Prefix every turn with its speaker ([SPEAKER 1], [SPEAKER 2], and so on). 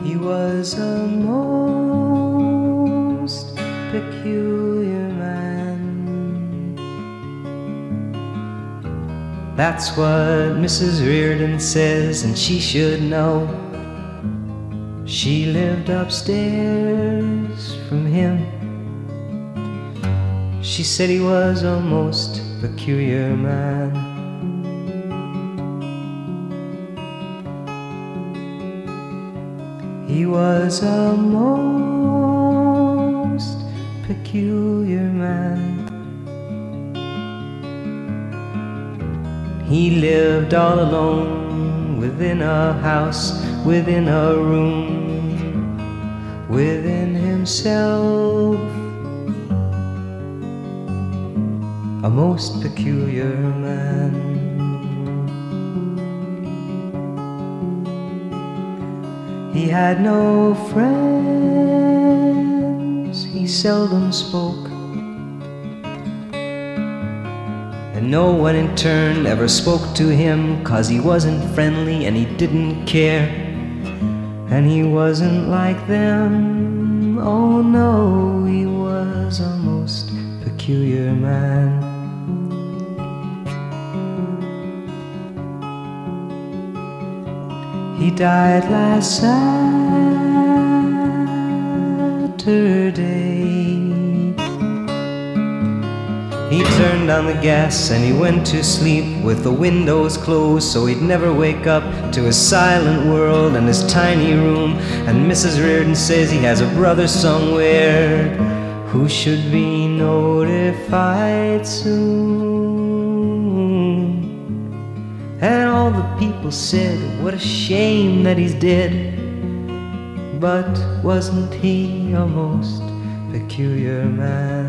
[SPEAKER 1] He was a most peculiar man. That's what Mrs. Reardon says, and she should know. She lived upstairs from him. She said he was a most peculiar man. He was a most peculiar man. He lived all alone within a house, within a room, within himself. A most peculiar man. He had no friends, he seldom spoke, and no one in turn ever spoke to him, 'cause he wasn't friendly and he didn't care, and he wasn't like them. Oh no, he was a most peculiar man. He died last Saturday. He turned on the gas and he went to sleep with the windows closed, so he'd never wake up to his silent world and his tiny room. And Mrs. Reardon says he has a brother somewhere who should be notified soon. And all the people said, what a shame that he's dead. But wasn't he a most peculiar man?